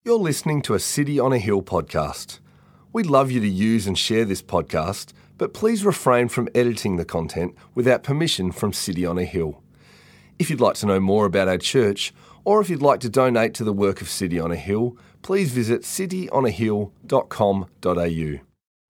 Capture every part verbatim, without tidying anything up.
You're listening to a City on a Hill podcast. We'd love you to use and share this podcast, but please refrain from editing the content without permission from City on a Hill. If you'd like to know more about our church, or if you'd like to donate to the work of City on a Hill, please visit city on a hill dot com dot a u.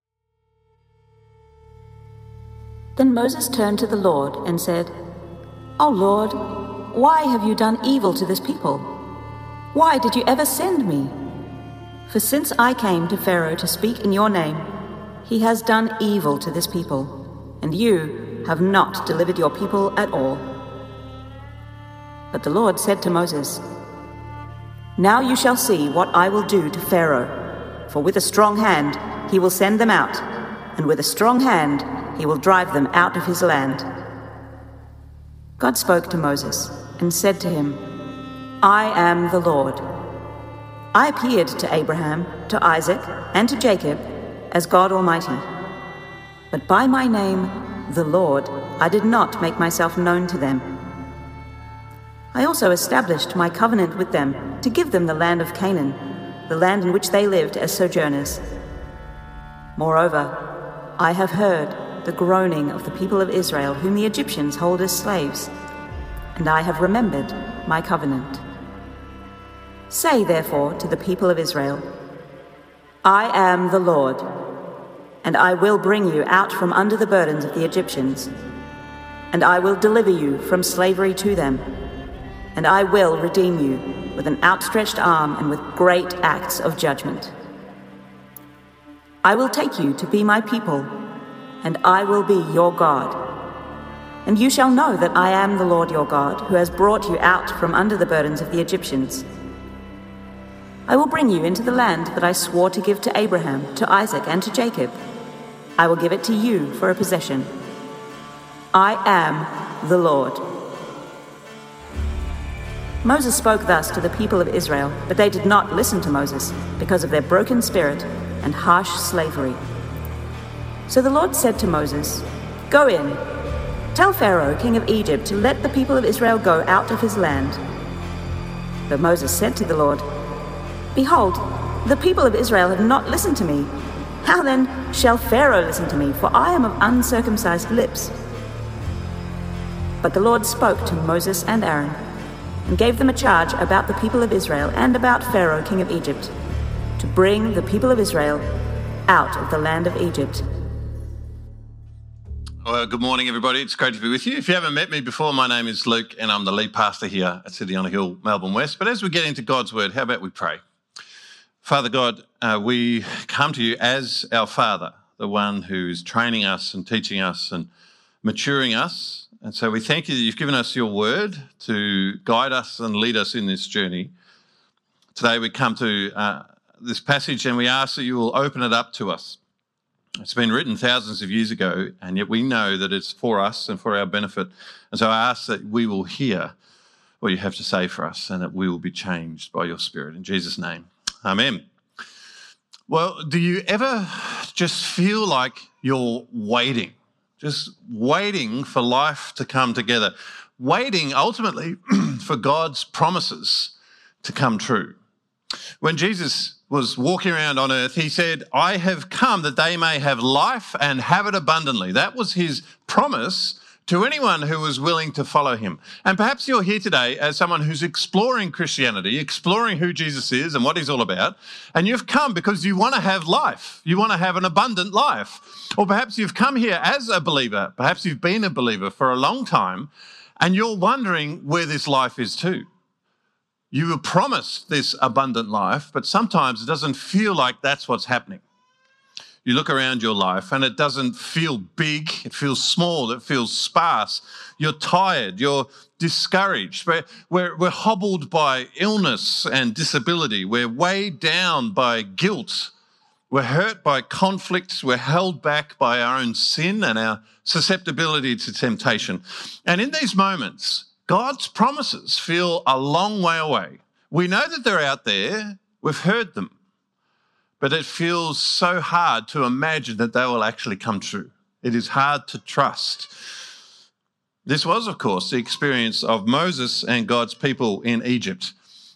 Then Moses turned to the Lord and said, "O Lord, why have you done evil to this people? Why did you ever send me? For since I came to Pharaoh to speak in your name, he has done evil to this people, and you have not delivered your people at all." But the Lord said to Moses, "Now you shall see what I will do to Pharaoh, for with a strong hand he will send them out, and with a strong hand he will drive them out of his land." God spoke to Moses and said to him, "I am the Lord. I appeared to Abraham, to Isaac, and to Jacob as God Almighty. But by my name, the Lord, I did not make myself known to them. I also established my covenant with them to give them the land of Canaan, the land in which they lived as sojourners. Moreover, I have heard the groaning of the people of Israel, whom the Egyptians hold as slaves, and I have remembered my covenant. Say therefore to the people of Israel, I am the Lord, and I will bring you out from under the burdens of the Egyptians, and I will deliver you from slavery to them, and I will redeem you with an outstretched arm and with great acts of judgment. I will take you to be my people, and I will be your God. And you shall know that I am the Lord your God, who has brought you out from under the burdens of the Egyptians. I will bring you into the land that I swore to give to Abraham, to Isaac, and to Jacob. I will give it to you for a possession. I am the Lord." Moses spoke thus to the people of Israel, but they did not listen to Moses because of their broken spirit and harsh slavery. So the Lord said to Moses, "Go in, tell Pharaoh, king of Egypt, to let the people of Israel go out of his land." But Moses said to the Lord, "Behold, the people of Israel have not listened to me. How then shall Pharaoh listen to me, for I am of uncircumcised lips?" But the Lord spoke to Moses and Aaron, and gave them a charge about the people of Israel and about Pharaoh, king of Egypt, to bring the people of Israel out of the land of Egypt. Well, good morning, everybody. It's great to be with you. If you haven't met me before, my name is Luke, and I'm the lead pastor here at City on a Hill, Melbourne West. But as we get into God's Word, how about we pray? Father God, uh, we come to you as our Father, the one who's training us and teaching us and maturing us. And so we thank you that you've given us your Word to guide us and lead us in this journey. Today we come to uh, this passage and we ask that you will open it up to us. It's been written thousands of years ago, and yet we know that it's for us and for our benefit. And so I ask that we will hear what you have to say for us and that we will be changed by your Spirit. In Jesus' name, amen. Well, do you ever just feel like you're waiting, just waiting for life to come together, waiting ultimately for God's promises to come true? When Jesus was walking around on earth, he said, "I have come that they may have life and have it abundantly." That was his promise to anyone who was willing to follow him. And perhaps you're here today as someone who's exploring Christianity, exploring who Jesus is and what he's all about, and you've come because you want to have life. You want to have an abundant life. Or perhaps you've come here as a believer. Perhaps you've been a believer for a long time, and you're wondering where this life is too. You were promised this abundant life, but sometimes it doesn't feel like that's what's happening. You look around your life and it doesn't feel big, it feels small, it feels sparse. You're tired, you're discouraged. We're, we're, we're hobbled by illness and disability. We're weighed down by guilt. We're hurt by conflicts. We're held back by our own sin and our susceptibility to temptation. And in these moments, God's promises feel a long way away. We know that they're out there. We've heard them. But it feels so hard to imagine that they will actually come true. It is hard to trust. This was, of course, the experience of Moses and God's people in Egypt.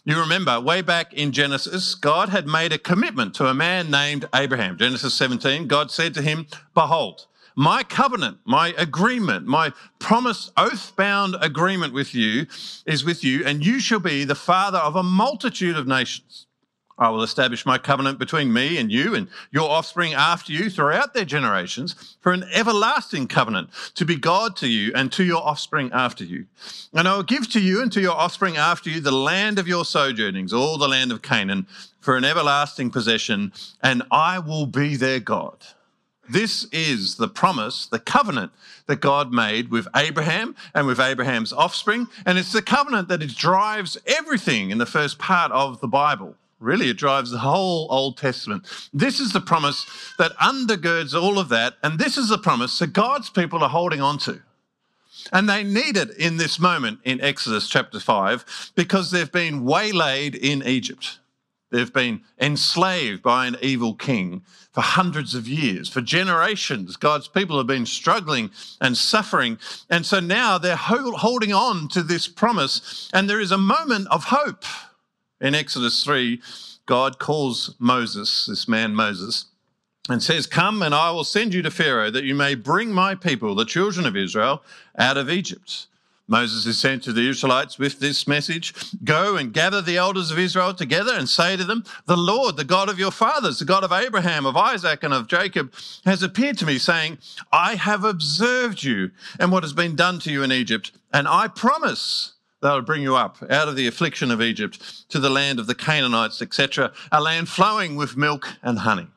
You remember, way back in Genesis, God had made a commitment to a man named Abraham. Genesis seventeen, God said to him, "Behold, my covenant, my agreement, my promise, oath-bound agreement with you is with you, and you shall be the father of a multitude of nations. I will establish my covenant between me and you and your offspring after you throughout their generations for an everlasting covenant to be God to you and to your offspring after you. And I will give to you and to your offspring after you the land of your sojournings, all the land of Canaan, for an everlasting possession, and I will be their God." This is the promise, the covenant that God made with Abraham and with Abraham's offspring, and it's the covenant that it drives everything in the first part of the Bible. Really, it drives the whole Old Testament. This is the promise that undergirds all of that, and this is the promise that God's people are holding on to. And they need it in this moment in Exodus chapter five because they've been waylaid in Egypt. They've been enslaved by an evil king for hundreds of years. For generations, God's people have been struggling and suffering. And so now they're holding on to this promise, and there is a moment of hope. In Exodus three, God calls Moses, this man Moses, and says, "Come and I will send you to Pharaoh that you may bring my people, the children of Israel, out of Egypt." Moses is sent to the Israelites with this message: "Go and gather the elders of Israel together and say to them, 'The Lord, the God of your fathers, the God of Abraham, of Isaac, and of Jacob, has appeared to me, saying, I have observed you and what has been done to you in Egypt, and I promise that I'll bring you up out of the affliction of Egypt to the land of the Canaanites, et cetera, a land flowing with milk and honey.'"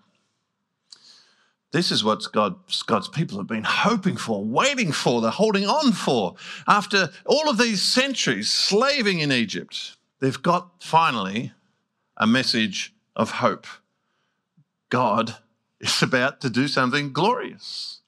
This is what God, God's people have been hoping for, waiting for, they're holding on for. After all of these centuries slaving in Egypt, they've got finally a message of hope. God is about to do something glorious.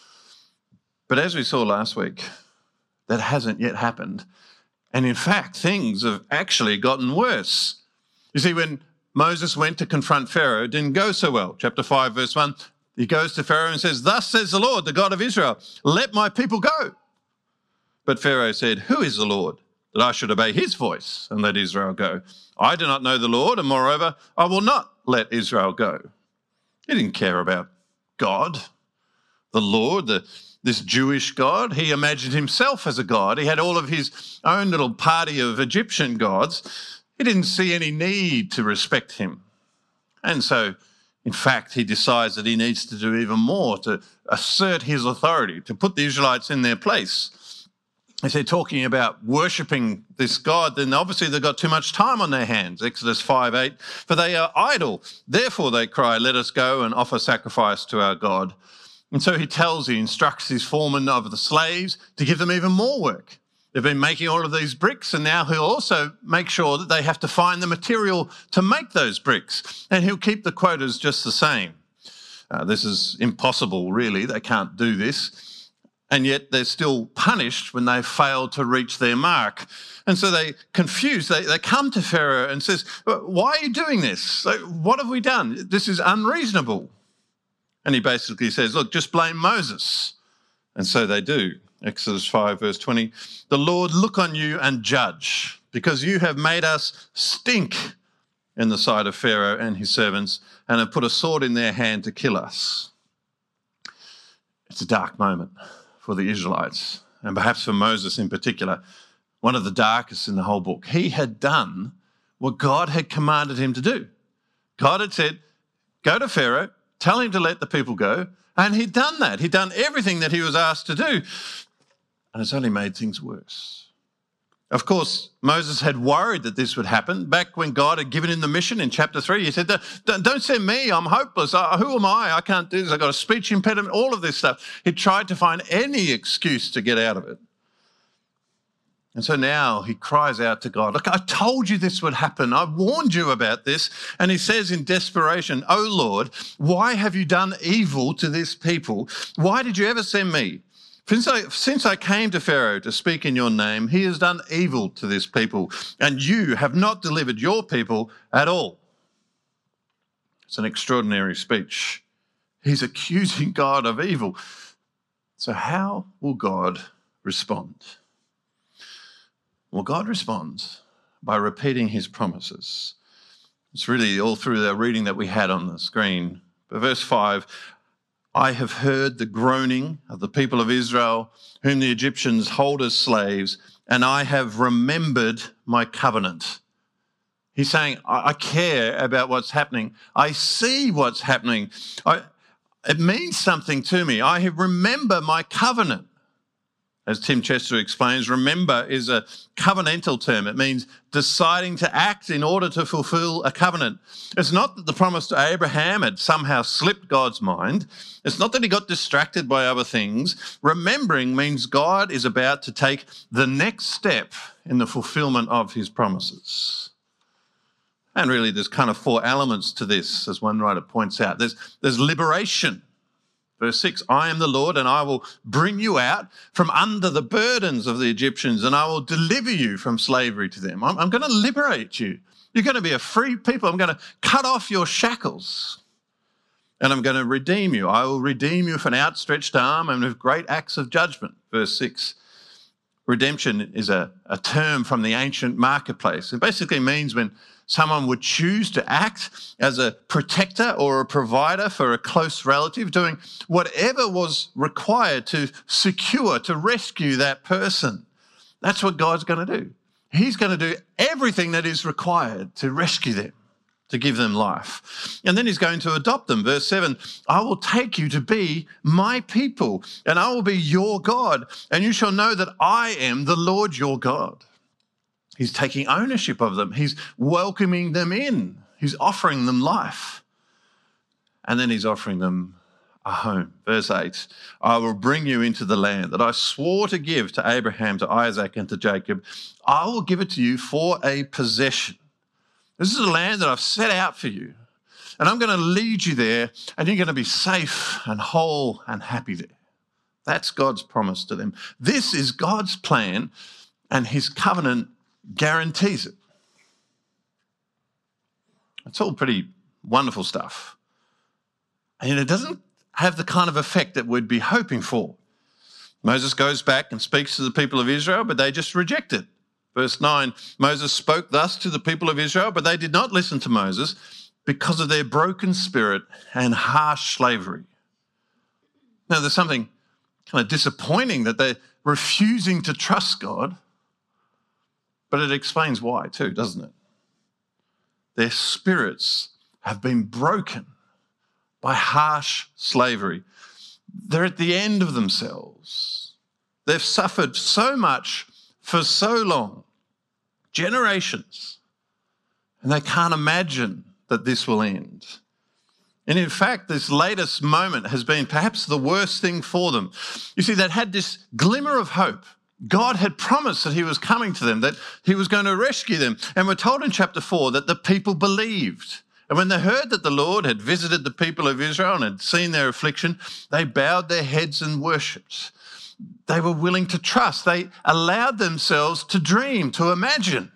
But as we saw last week, that hasn't yet happened. And in fact, things have actually gotten worse. You see, when Moses went to confront Pharaoh, it didn't go so well. Chapter five, verse one, he goes to Pharaoh and says, "Thus says the Lord, the God of Israel, let my people go." But Pharaoh said, "Who is the Lord, that I should obey his voice and let Israel go? I do not know the Lord, and moreover, I will not let Israel go." He didn't care about God, the Lord, the this Jewish God. He imagined himself as a god. He had all of his own little party of Egyptian gods. He didn't see any need to respect him. And so, in fact, he decides that he needs to do even more to assert his authority, to put the Israelites in their place. If they're talking about worshipping this God, then obviously they've got too much time on their hands. Exodus five eight, "For they are idle. Therefore they cry, 'Let us go and offer sacrifice to our God.'" And so he tells, he instructs his foreman of the slaves to give them even more work. They've been making all of these bricks, and now he'll also make sure that they have to find the material to make those bricks, and he'll keep the quotas just the same. Uh, this is impossible, really. They can't do this. And yet they're still punished when they fail to reach their mark. And so they confused. They, they come to Pharaoh and says, "Why are you doing this? Like, what have we done? This is unreasonable." And he basically says, "Look, just blame Moses." And so they do. Exodus five, verse twenty, "The Lord look on you and judge, because you have made us stink in the sight of Pharaoh and his servants, and have put a sword in their hand to kill us." It's a dark moment for the Israelites, and perhaps for Moses in particular, one of the darkest in the whole book. He had done what God had commanded him to do. God had said, "Go to Pharaoh, tell him to let the people go," and he'd done that. He'd done everything that he was asked to do, and it's only made things worse. Of course, Moses had worried that this would happen. Back when God had given him the mission in chapter three, he said, "Don't send me, I'm hopeless. Who am I? I can't do this. I've got a speech impediment," all of this stuff. He tried to find any excuse to get out of it. And so now he cries out to God, "Look, I told you this would happen. I warned you about this." And he says in desperation, "Oh Lord, why have you done evil to this people? Why did you ever send me? Since I, since I came to Pharaoh to speak in your name, he has done evil to this people, and you have not delivered your people at all." It's an extraordinary speech. He's accusing God of evil. So how will God respond? Well, God responds by repeating his promises. It's really all through the reading that we had on the screen. But verse five, I have heard the groaning of the people of Israel, whom the Egyptians hold as slaves, and I have remembered my covenant. He's saying, I care about what's happening. I see what's happening. I, it means something to me. I remember my covenant. As Tim Chester explains, remember is a covenantal term. It means deciding to act in order to fulfill a covenant. It's not that the promise to Abraham had somehow slipped God's mind. It's not that he got distracted by other things. Remembering means God is about to take the next step in the fulfillment of his promises. And really, there's kind of four elements to this, as one writer points out. There's, there's liberation. Verse six, I am the Lord, and I will bring you out from under the burdens of the Egyptians, and I will deliver you from slavery to them. I'm, I'm going to liberate you. You're going to be a free people. I'm going to cut off your shackles, and I'm going to redeem you. I will redeem you with an outstretched arm and with great acts of judgment. Verse six, redemption is a, a term from the ancient marketplace. It basically means when someone would choose to act as a protector or a provider for a close relative, doing whatever was required to secure, to rescue that person. That's what God's going to do. He's going to do everything that is required to rescue them, to give them life. And then he's going to adopt them. Verse seven, I will take you to be my people, and I will be your God, and you shall know that I am the Lord your God. He's taking ownership of them. He's welcoming them in. He's offering them life. And then he's offering them a home. Verse eight, I will bring you into the land that I swore to give to Abraham, to Isaac, and to Jacob. I will give it to you for a possession. This is a land that I've set out for you. And I'm going to lead you there, and you're going to be safe and whole and happy there. That's God's promise to them. This is God's plan, and his covenant guarantees it. It's all pretty wonderful stuff. And it doesn't have the kind of effect that we'd be hoping for. Moses goes back and speaks to the people of Israel, but they just reject it. Verse nine, Moses spoke thus to the people of Israel, but they did not listen to Moses because of their broken spirit and harsh slavery. Now, there's something kind of disappointing that they're refusing to trust God. But it explains why too, doesn't it? Their spirits have been broken by harsh slavery. They're at the end of themselves. They've suffered so much for so long, generations, and they can't imagine that this will end. And in fact, this latest moment has been perhaps the worst thing for them. You see, they'd had this glimmer of hope. God had promised that he was coming to them, that he was going to rescue them. And we're told in chapter four that the people believed. And when they heard that the Lord had visited the people of Israel and had seen their affliction, they bowed their heads and worshipped. They were willing to trust. They allowed themselves to dream, to imagine.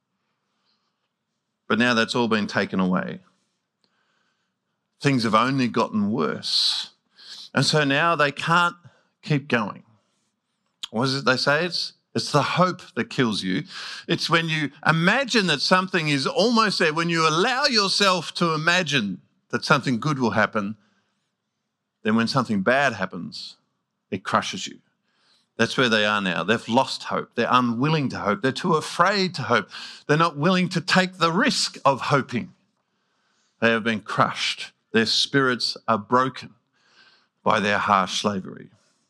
But now that's all been taken away. Things have only gotten worse. And so now they can't keep going. What is it they say? It's, it's the hope that kills you. It's when you imagine that something is almost there, when you allow yourself to imagine that something good will happen, then when something bad happens, it crushes you. That's where they are now. They've lost hope. They're unwilling to hope. They're too afraid to hope. They're not willing to take the risk of hoping. They have been crushed. Their spirits are broken by their harsh slavery.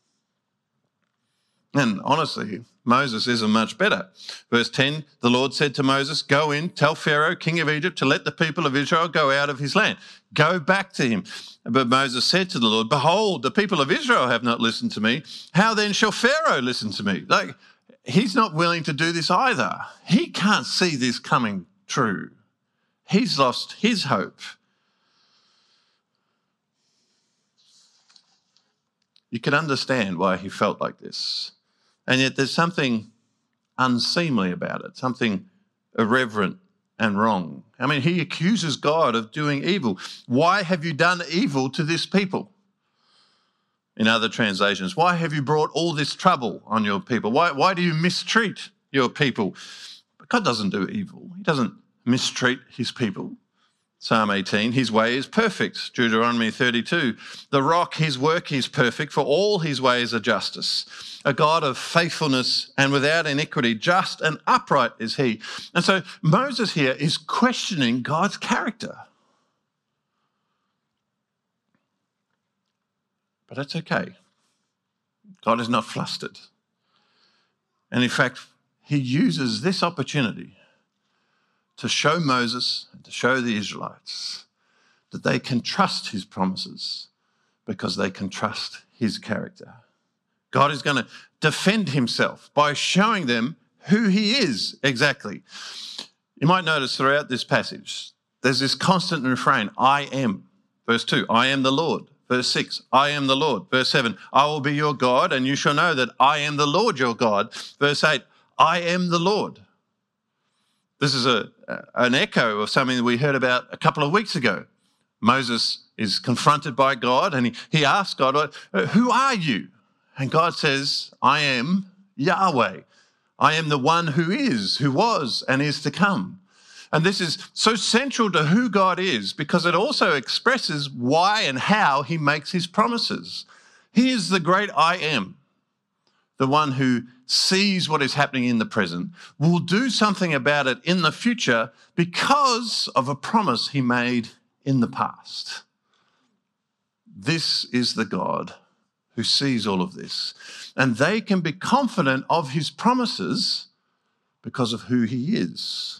And honestly, Moses isn't much better. Verse ten, the Lord said to Moses, go in, tell Pharaoh, king of Egypt, to let the people of Israel go out of his land. Go back to him. But Moses said to the Lord, behold, the people of Israel have not listened to me. How then shall Pharaoh listen to me? Like, he's not willing to do this either. He can't see this coming true. He's lost his hope. You can understand why he felt like this. And yet there's something unseemly about it, something irreverent and wrong. I mean, he accuses God of doing evil. Why have you done evil to this people? In other translations, why have you brought all this trouble on your people? Why, why do you mistreat your people? But God doesn't do evil. He doesn't mistreat his people. Psalm eighteen, his way is perfect. Deuteronomy thirty-two, the rock, his work is perfect, for all his ways are justice. A God of faithfulness and without iniquity, just and upright is he. And so Moses here is questioning God's character. But that's okay. God is not flustered. And in fact, he uses this opportunity to show Moses and to show the Israelites that they can trust his promises because they can trust his character. God is going to defend himself by showing them who he is exactly. You might notice throughout this passage, there's this constant refrain, I am. Verse two, I am the Lord. Verse six, I am the Lord. Verse seven, I will be your God and you shall know that I am the Lord your God. Verse eight, I am the Lord. This is a, an echo of something that we heard about a couple of weeks ago. Moses is confronted by God and he, he asks God, who are you? And God says, I am Yahweh. I am the one who is, who was, and is to come. And this is so central to who God is because it also expresses why and how he makes his promises. He is the great I am, the one who sees what is happening in the present, will do something about it in the future because of a promise he made in the past. This is the God who sees all of this. And they can be confident of his promises because of who he is.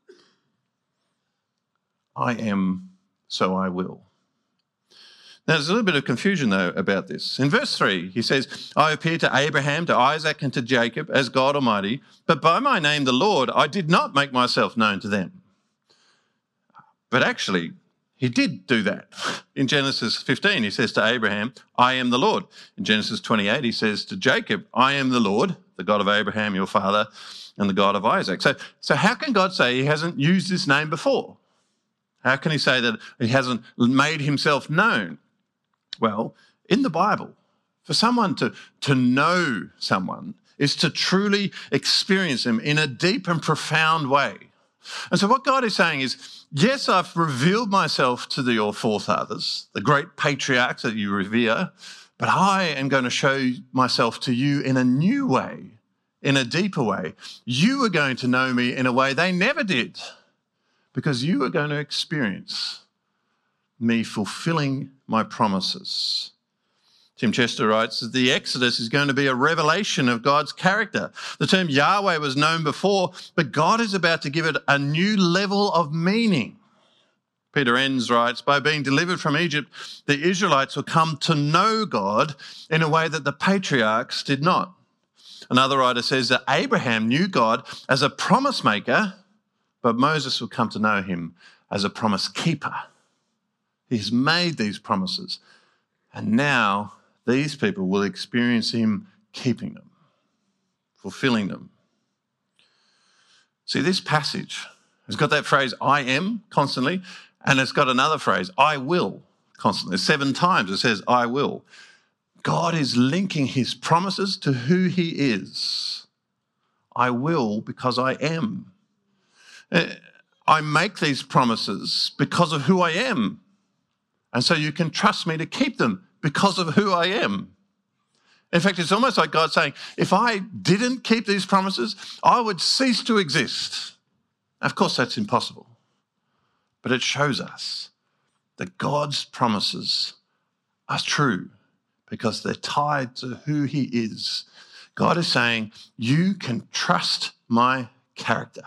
I am, so I will. Now, there's a little bit of confusion, though, about this. In verse three, he says, I appeared to Abraham, to Isaac, and to Jacob as God Almighty, but by my name, the Lord, I did not make myself known to them. But actually, he did do that. In Genesis fifteen, he says to Abraham, I am the Lord. In Genesis twenty-eight, he says to Jacob, I am the Lord, the God of Abraham, your father, and the God of Isaac. So, so how can God say he hasn't used this name before? How can he say that he hasn't made himself known? Well, in the Bible, for someone to, to know someone is to truly experience them in a deep and profound way. And so what God is saying is, yes, I've revealed myself to the, your forefathers, the great patriarchs that you revere, but I am going to show myself to you in a new way, in a deeper way. You are going to know me in a way they never did because you are going to experience me fulfilling my promises. Tim Chester writes that the Exodus is going to be a revelation of God's character. The term Yahweh was known before, but God is about to give it a new level of meaning. Peter Enns writes, by being delivered from Egypt, the Israelites will come to know God in a way that the patriarchs did not. Another writer says that Abraham knew God as a promise maker, but Moses will come to know him as a promise keeper. He's made these promises, and now these people will experience him keeping them, fulfilling them. See, this passage has got that phrase, I am, constantly, and it's got another phrase, I will, constantly. Seven times it says, I will. God is linking his promises to who he is. I will because I am. I make these promises because of who I am. And so you can trust me to keep them because of who I am. In fact, it's almost like God saying, if I didn't keep these promises, I would cease to exist. Of course, that's impossible. But it shows us that God's promises are true because they're tied to who he is. God is saying, you can trust my character.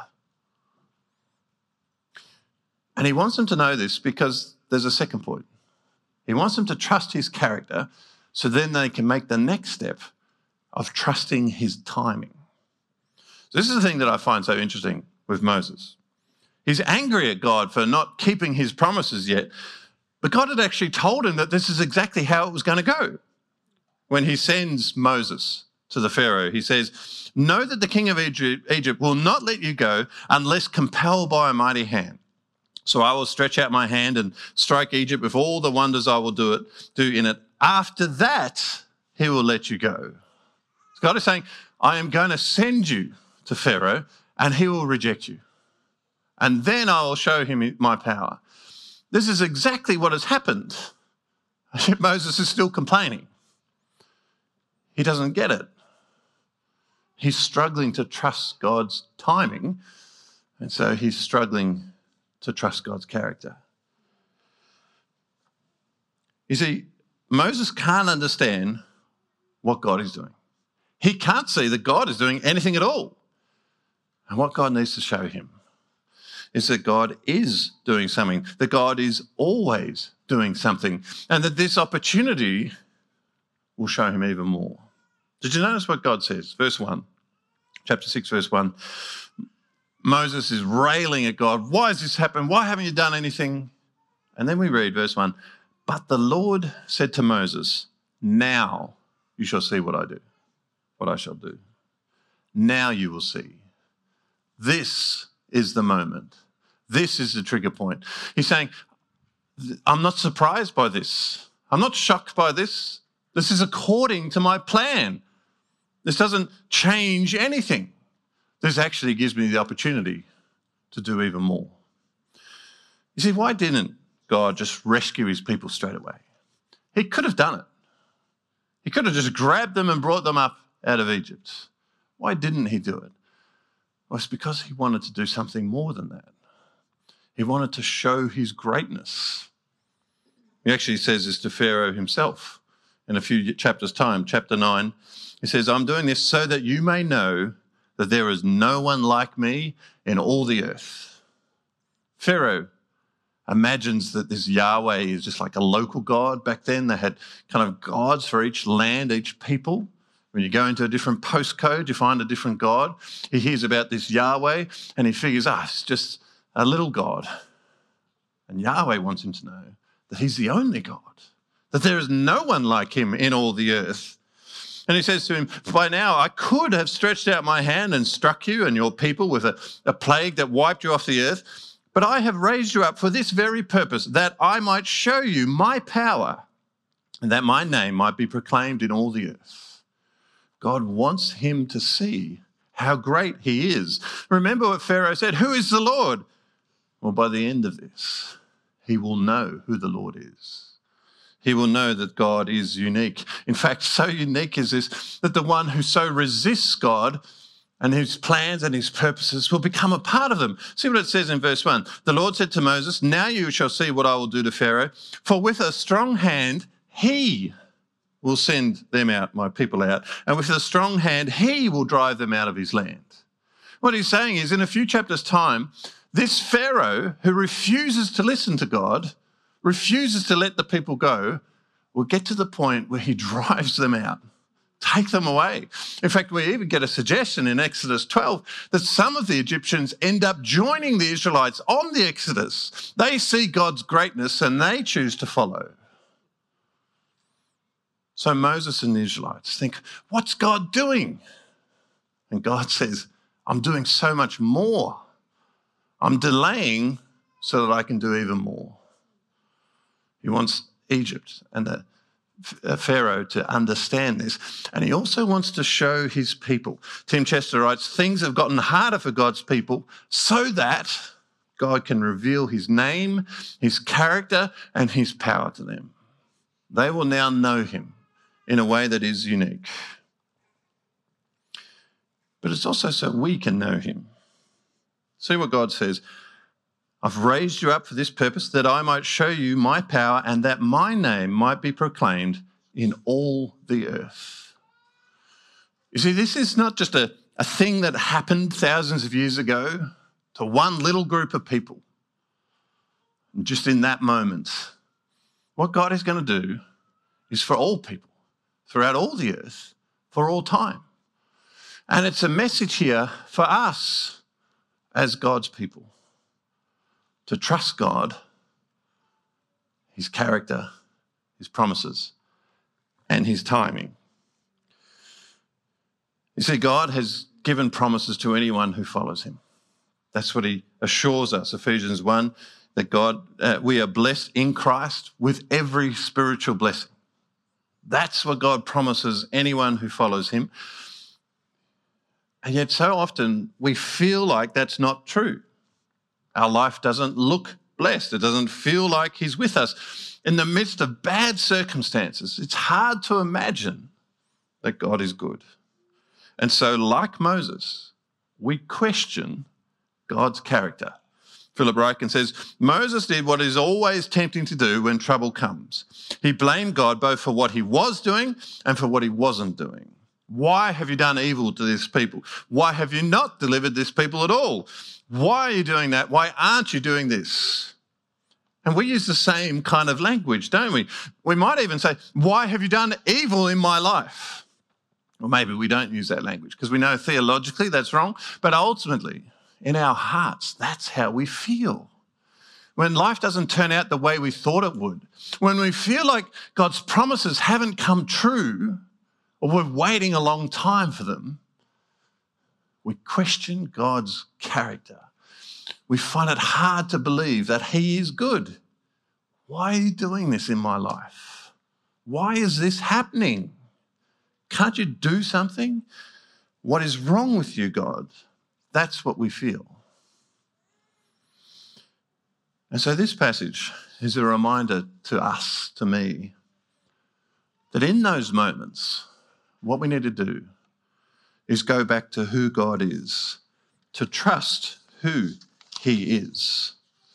And he wants them to know this because there's a second point. He wants them to trust his character so then they can make the next step of trusting his timing. So this is the thing that I find so interesting with Moses. He's angry at God for not keeping his promises yet, but God had actually told him that this is exactly how it was going to go. When he sends Moses to the Pharaoh, he says, know that the king of Egypt, Egypt will not let you go unless compelled by a mighty hand. So I will stretch out my hand and strike Egypt with all the wonders I will do it, do in it. After that, he will let you go. God is saying, I am going to send you to Pharaoh, and he will reject you. And then I will show him my power. This is exactly what has happened. Yet Moses is still complaining. He doesn't get it. He's struggling to trust God's timing, and so he's struggling to trust God's character. You see, Moses can't understand what God is doing. He can't see that God is doing anything at all. And what God needs to show him is that God is doing something, that God is always doing something, and that this opportunity will show him even more. Did you notice what God says? Verse one, chapter six, verse one. Moses is railing at God. Why has this happened? Why haven't you done anything? And then we read verse one. But the Lord said to Moses, now you shall see what I do, what I shall do. Now you will see. This is the moment. This is the trigger point. He's saying, I'm not surprised by this. I'm not shocked by this. This is according to my plan. This doesn't change anything. This actually gives me the opportunity to do even more. You see, why didn't God just rescue his people straight away? He could have done it. He could have just grabbed them and brought them up out of Egypt. Why didn't he do it? Well, it's because he wanted to do something more than that. He wanted to show his greatness. He actually says this to Pharaoh himself in a few chapters' time, chapter nine. He says, I'm doing this so that you may know that there is no one like me in all the earth. Pharaoh imagines that this Yahweh is just like a local God. Back then they had kind of gods for each land, each people. When you go into a different postcode, you find a different God. He hears about this Yahweh and he figures, ah, it's just a little God. And Yahweh wants him to know that he's the only God, that there is no one like him in all the earth. And he says to him, by now I could have stretched out my hand and struck you and your people with a, a plague that wiped you off the earth, but I have raised you up for this very purpose, that I might show you my power and that my name might be proclaimed in all the earth. God wants him to see how great he is. Remember what Pharaoh said, who is the Lord? Well, by the end of this, he will know who the Lord is. He will know that God is unique. In fact, so unique is this, that the one who so resists God and whose plans and his purposes will become a part of them. See what it says in verse one. The Lord said to Moses, now you shall see what I will do to Pharaoh, for with a strong hand he will send them out, my people out, and with a strong hand he will drive them out of his land. What he's saying is, in a few chapters' time, this Pharaoh who refuses to listen to God, refuses to let the people go, will get to the point where he drives them out, take them away. In fact, we even get a suggestion in Exodus twelve that some of the Egyptians end up joining the Israelites on the Exodus. They see God's greatness and they choose to follow. So Moses and the Israelites think, what's God doing? And God says, I'm doing so much more. I'm delaying so that I can do even more. He wants Egypt and the Pharaoh to understand this. And he also wants to show his people. Tim Chester writes, things have gotten harder for God's people so that God can reveal his name, his character, and his power to them. They will now know him in a way that is unique. But it's also so we can know him. See what God says. I've raised you up for this purpose, that I might show you my power and that my name might be proclaimed in all the earth. You see, this is not just a, a thing that happened thousands of years ago to one little group of people. Just in that moment. What God is going to do is for all people, throughout all the earth, for all time. And it's a message here for us as God's people. To trust God, his character, his promises, and his timing. You see, God has given promises to anyone who follows him. That's what he assures us, Ephesians one, that God, uh, we are blessed in Christ with every spiritual blessing. That's what God promises anyone who follows him. And yet so often we feel like that's not true. Our life doesn't look blessed. It doesn't feel like he's with us. In the midst of bad circumstances, it's hard to imagine that God is good. And so, like Moses, we question God's character. Philip Ryken says, Moses did what is always tempting to do when trouble comes. He blamed God both for what he was doing and for what he wasn't doing. Why have you done evil to this people? Why have you not delivered this people at all? Why are you doing that? Why aren't you doing this? And we use the same kind of language, don't we? We might even say, why have you done evil in my life? Or maybe we don't use that language because we know theologically that's wrong, but ultimately in our hearts, that's how we feel. When life doesn't turn out the way we thought it would, when we feel like God's promises haven't come true, or we're waiting a long time for them, we question God's character. We find it hard to believe that he is good. Why are you doing this in my life? Why is this happening? Can't you do something? What is wrong with you, God? That's what we feel. And so this passage is a reminder to us, to me, that in those moments, what we need to do is go back to who God is, to trust who he is.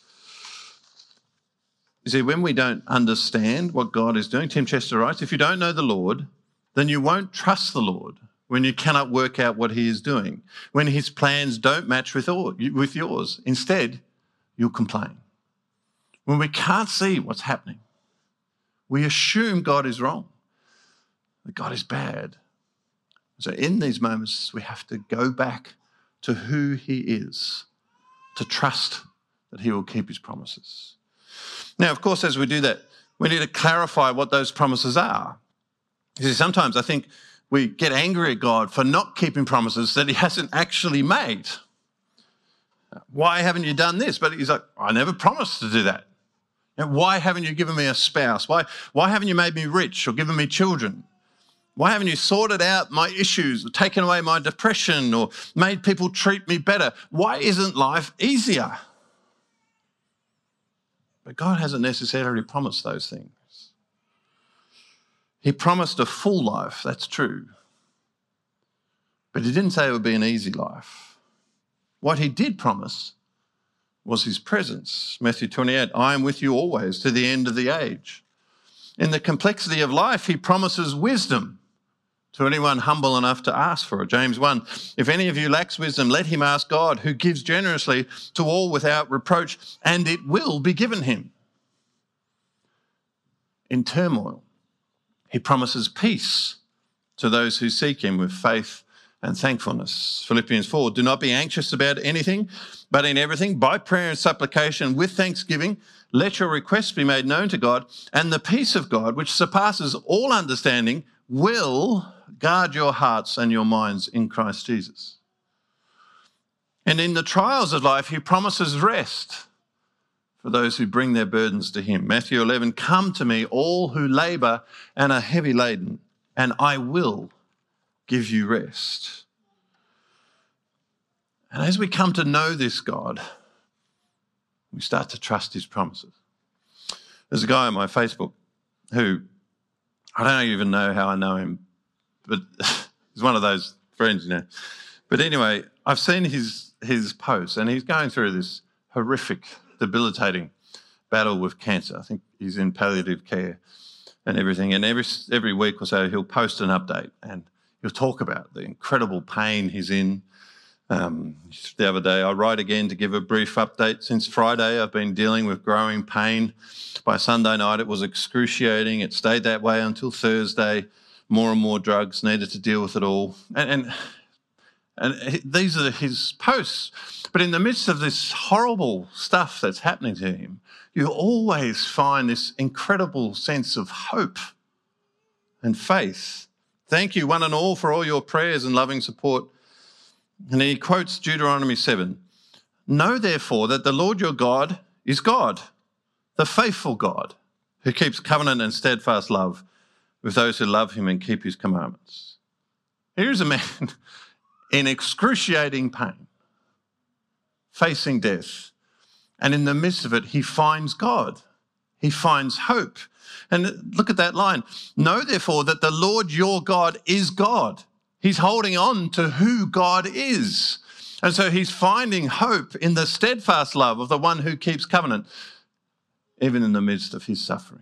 You see, when we don't understand what God is doing, Tim Chester writes, if you don't know the Lord, then you won't trust the Lord when you cannot work out what he is doing, when his plans don't match with, all, with yours. Instead, you'll complain. When we can't see what's happening, we assume God is wrong, that God is bad. So in these moments, we have to go back to who he is, to trust that he will keep his promises. Now, of course, as we do that, we need to clarify what those promises are. You see, sometimes I think we get angry at God for not keeping promises that he hasn't actually made. Why haven't you done this? But he's like, I never promised to do that. And why haven't you given me a spouse? Why, why haven't you made me rich or given me children? Why haven't you sorted out my issues or taken away my depression or made people treat me better? Why isn't life easier? But God hasn't necessarily promised those things. He promised a full life, that's true. But he didn't say it would be an easy life. What he did promise was his presence. Matthew twenty-eight, I am with you always to the end of the age. In the complexity of life, he promises wisdom to anyone humble enough to ask for it. James one, if any of you lacks wisdom, let him ask God, who gives generously to all without reproach, and it will be given him. In turmoil, he promises peace to those who seek him with faith and thankfulness. Philippians four, do not be anxious about anything, but in everything, by prayer and supplication, with thanksgiving, let your requests be made known to God, and the peace of God, which surpasses all understanding, will guard your hearts and your minds in Christ Jesus. And in the trials of life, he promises rest for those who bring their burdens to him. Matthew eleven, come to me, all who labour and are heavy laden, and I will give you rest. And as we come to know this God, we start to trust his promises. There's a guy on my Facebook who, I don't even know how I know him, but he's one of those friends, you know. But anyway, I've seen his his posts, and he's going through this horrific, debilitating battle with cancer. I think he's in palliative care and everything. And every every week or so, he'll post an update, and he'll talk about the incredible pain he's in. Um, the other day, I write again to give a brief update. Since Friday, I've been dealing with growing pain. By Sunday night, it was excruciating. It stayed that way until Thursday. More and more drugs, needed to deal with it all. And, and, and these are his posts. But in the midst of this horrible stuff that's happening to him, you always find this incredible sense of hope and faith. Thank you, one and all, for all your prayers and loving support. And he quotes Deuteronomy seven. Know, therefore, that the Lord your God is God, the faithful God, who keeps covenant and steadfast love with those who love him and keep his commandments. Here is a man in excruciating pain, facing death. And in the midst of it, he finds God. He finds hope. And look at that line. Know, therefore, that the Lord your God is God. He's holding on to who God is. And so he's finding hope in the steadfast love of the one who keeps covenant, even in the midst of his suffering.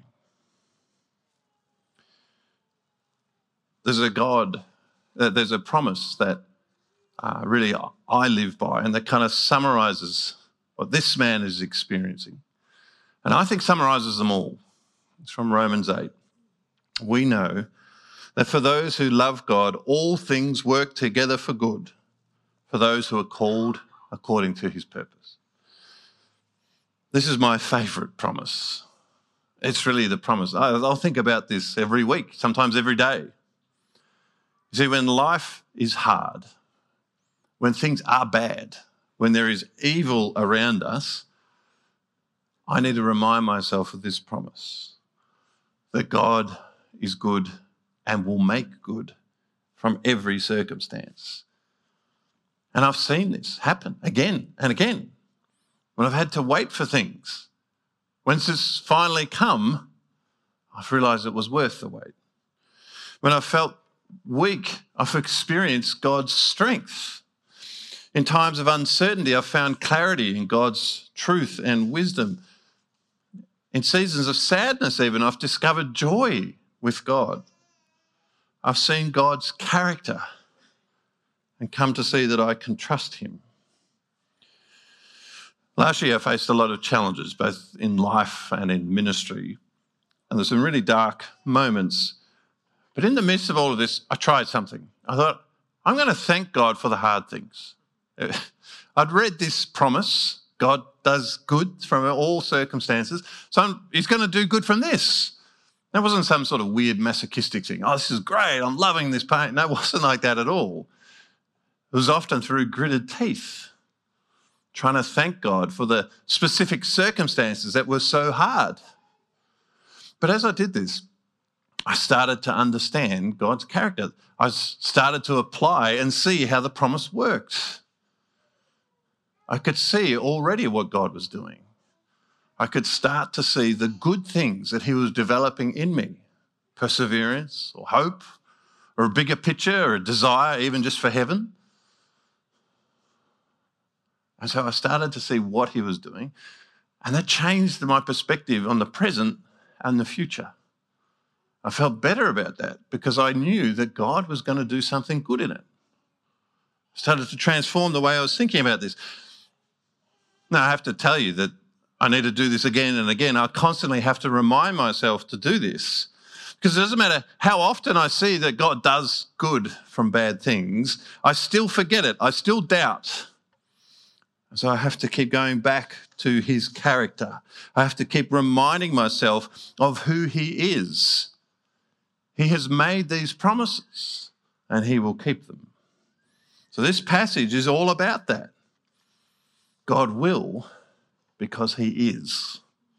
There's a God, there's a promise that uh, really I live by, and that kind of summarises what this man is experiencing. And I think summarises them all. It's from Romans eight. We know that for those who love God, all things work together for good, for those who are called according to his purpose. This is my favourite promise. It's really the promise. I'll think about this every week, sometimes every day. You see, when life is hard, when things are bad, when there is evil around us, I need to remind myself of this promise, that God is good and will make good from every circumstance. And I've seen this happen again and again when I've had to wait for things. When it's finally come, I've realised it was worth the wait. When I felt weak, I've experienced God's strength. In times of uncertainty, I've found clarity in God's truth and wisdom. In seasons of sadness even, I've discovered joy with God. I've seen God's character and come to see that I can trust him. Last year I faced a lot of challenges, both in life and in ministry, and there's some really dark moments. But in the midst of all of this, I tried something. I thought, I'm going to thank God for the hard things. I'd read this promise, God does good from all circumstances, so I'm, he's going to do good from this. That wasn't some sort of weird masochistic thing. Oh, this is great, I'm loving this pain. No, it wasn't like that at all. It was often through gritted teeth, trying to thank God for the specific circumstances that were so hard. But as I did this, I started to understand God's character. I started to apply and see how the promise worked. I could see already what God was doing. I could start to see the good things that he was developing in me, perseverance or hope or a bigger picture or a desire even just for heaven. And so I started to see what he was doing, and that changed my perspective on the present and the future. I felt better about that because I knew that God was going to do something good in it. I started to transform the way I was thinking about this. Now, I have to tell you that I need to do this again and again. I constantly have to remind myself to do this because it doesn't matter how often I see that God does good from bad things, I still forget it. I still doubt. So I have to keep going back to his character. I have to keep reminding myself of who he is. He has made these promises and he will keep them. So this passage is all about that. God will because he is.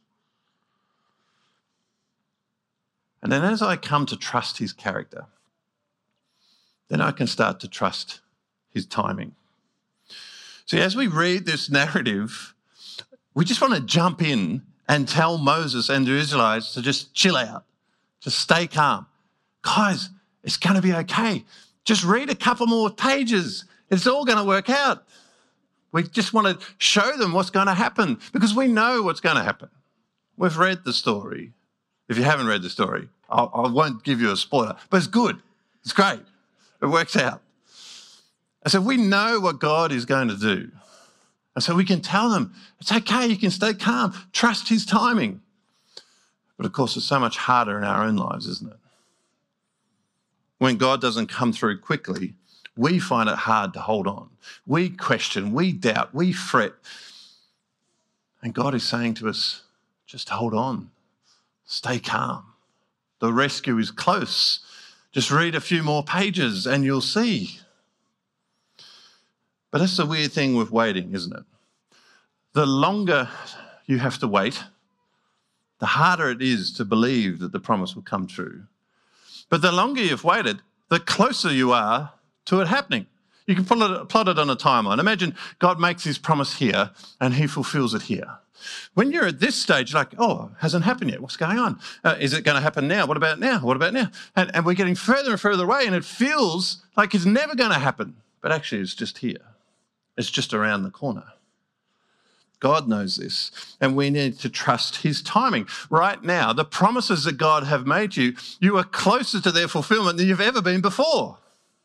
And then as I come to trust his character, then I can start to trust his timing. See, as we read this narrative, we just want to jump in and tell Moses and the Israelites to just chill out, just stay calm. Guys, it's going to be okay. Just read a couple more pages. It's all going to work out. We just want to show them what's going to happen because we know what's going to happen. We've read the story. If you haven't read the story, I'll, I won't give you a spoiler, but it's good. It's great. It works out. And so we know what God is going to do. And so we can tell them, it's okay, you can stay calm, trust his timing. But of course, it's so much harder in our own lives, isn't it? When God doesn't come through quickly, we find it hard to hold on. We question, we doubt, we fret. And God is saying to us, just hold on, stay calm. The rescue is close. Just read a few more pages and you'll see. But that's the weird thing with waiting, isn't it? The longer you have to wait, the harder it is to believe that the promise will come true. But the longer you've waited, the closer you are to it happening. You can plot it, plot it on a timeline. Imagine God makes his promise here and he fulfills it here. When you're at this stage, you're like, oh, it hasn't happened yet. What's going on? Uh, is it going to happen now? What about now? What about now? And, and we're getting further and further away, and it feels like it's never going to happen. But actually, it's just here. It's just around the corner. God knows this, and we need to trust his timing. Right now, the promises that God have made you, you are closer to their fulfillment than you've ever been before.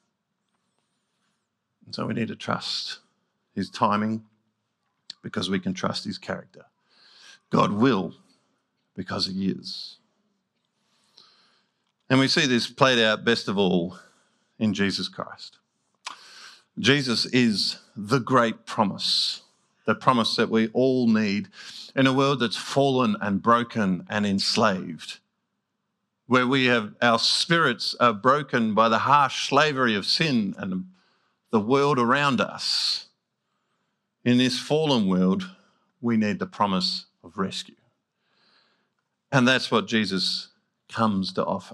And so we need to trust his timing because we can trust his character. God will because he is. And we see this played out best of all in Jesus Christ. Jesus is the great promise, the promise that we all need in a world that's fallen and broken and enslaved, where we have our spirits are broken by the harsh slavery of sin and the world around us. In this fallen world, we need the promise of rescue. And that's what Jesus comes to offer.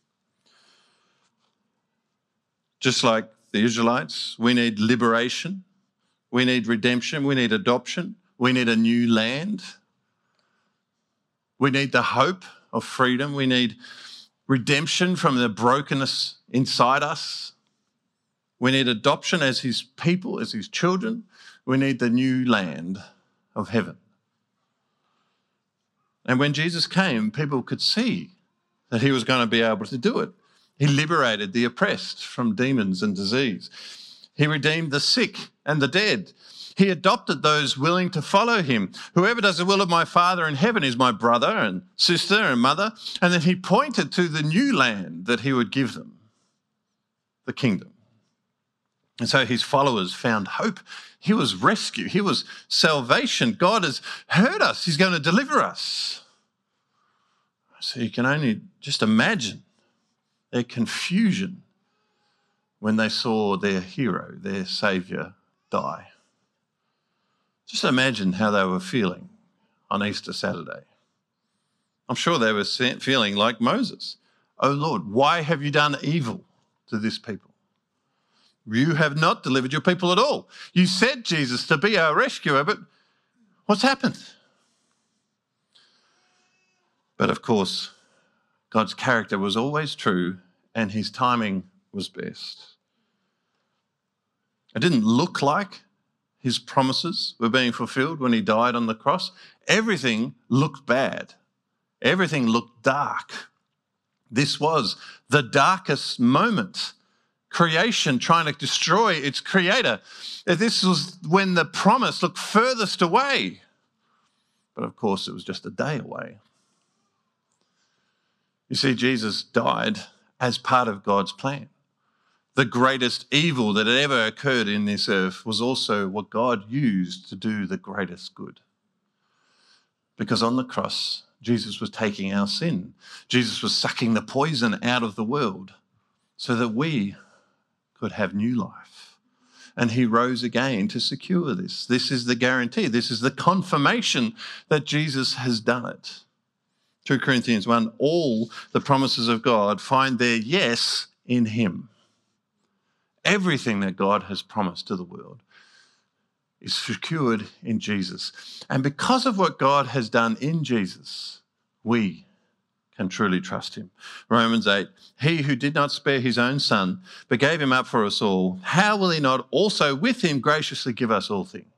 Just like the Israelites, we need liberation, we need redemption, we need adoption, we need a new land. We need the hope of freedom, we need redemption from the brokenness inside us. We need adoption as his people, as his children. We need the new land of heaven. And when Jesus came, people could see that he was going to be able to do it. He liberated the oppressed from demons and disease. He redeemed the sick and the dead. He adopted those willing to follow him. Whoever does the will of my Father in heaven is my brother and sister and mother. And then he pointed to the new land that he would give them, the kingdom. And so his followers found hope. He was rescue. He was salvation. God has heard us. He's going to deliver us. So you can only just imagine their confusion when they saw their hero, their saviour, die. Just imagine how they were feeling on Easter Saturday. I'm sure they were feeling like Moses. Oh Lord, why have you done evil to this people? You have not delivered your people at all. You said, Jesus, to be our rescuer, but what's happened? But of course, God's character was always true and his timing was best. It didn't look like his promises were being fulfilled when he died on the cross. Everything looked bad. Everything looked dark. This was the darkest moment. Creation trying to destroy its creator. This was when the promise looked furthest away. But of course, it was just a day away. You see, Jesus died as part of God's plan. The greatest evil that had ever occurred in this earth was also what God used to do the greatest good. Because on the cross, Jesus was taking our sin. Jesus was sucking the poison out of the world so that we could have new life. And he rose again to secure this. This is the guarantee. This is the confirmation that Jesus has done it. Second Corinthians one, all the promises of God find their yes in him. Everything that God has promised to the world is secured in Jesus. And because of what God has done in Jesus, we can truly trust him. Romans eight, he who did not spare his own son, but gave him up for us all, how will he not also with him graciously give us all things?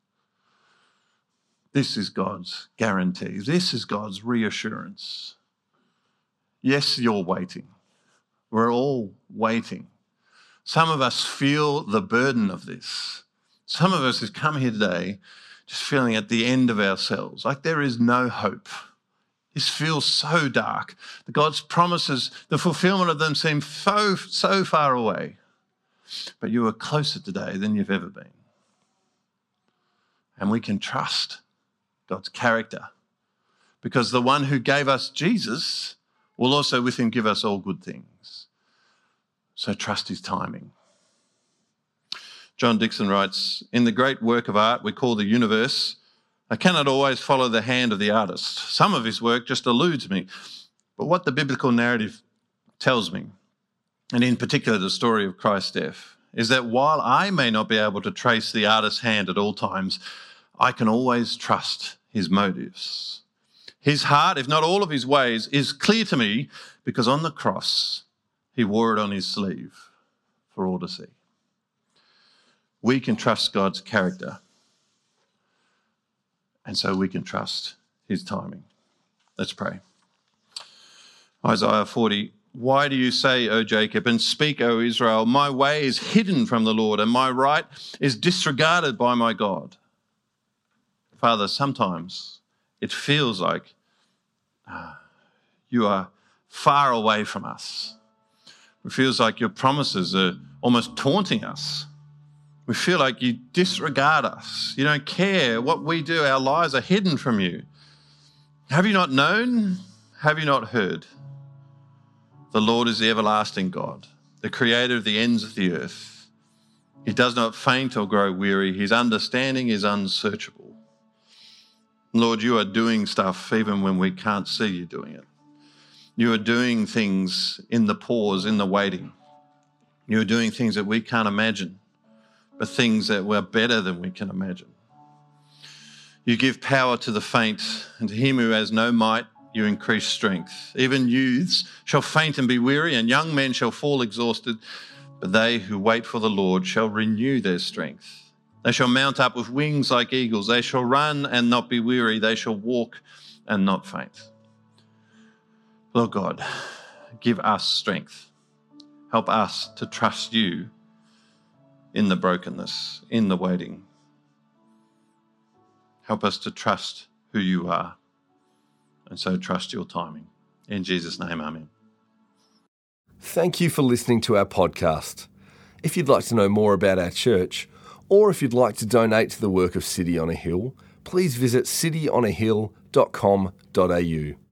This is God's guarantee. This is God's reassurance. Yes, you're waiting. We're all waiting. Some of us feel the burden of this. Some of us have come here today just feeling at the end of ourselves, like there is no hope. This feels so dark. God's promises, the fulfillment of them seem so, so far away. But you are closer today than you've ever been. And we can trust God's character because the one who gave us Jesus will also with him give us all good things. So trust his timing. John Dixon writes, in the great work of art we call the universe, I cannot always follow the hand of the artist. Some of his work just eludes me. But what the biblical narrative tells me, and in particular the story of Christ's death, is that while I may not be able to trace the artist's hand at all times, I can always trust his motives. His heart, if not all of his ways, is clear to me because on the cross, he wore it on his sleeve for all to see. We can trust God's character, and so we can trust his timing. Let's pray. Isaiah forty, why do you say, O Jacob, and speak, O Israel, my way is hidden from the Lord, and my right is disregarded by my God? Father, sometimes it feels like uh, you are far away from us. It feels like your promises are almost taunting us. We feel like you disregard us. You don't care what we do. Our lives are hidden from you. Have you not known? Have you not heard? The Lord is the everlasting God, the creator of the ends of the earth. He does not faint or grow weary. His understanding is unsearchable. Lord, you are doing stuff even when we can't see you doing it. You are doing things in the pause, in the waiting. You are doing things that we can't imagine, but things that were better than we can imagine. You give power to the faint, and to him who has no might, you increase strength. Even youths shall faint and be weary, and young men shall fall exhausted, but they who wait for the Lord shall renew their strength. They shall mount up with wings like eagles. They shall run and not be weary. They shall walk and not faint. Lord God, give us strength. Help us to trust you in the brokenness, in the waiting. Help us to trust who you are, and so trust your timing. In Jesus' name, amen. Thank you for listening to our podcast. If you'd like to know more about our church, or if you'd like to donate to the work of City on a Hill, please visit city on a hill dot com dot a u.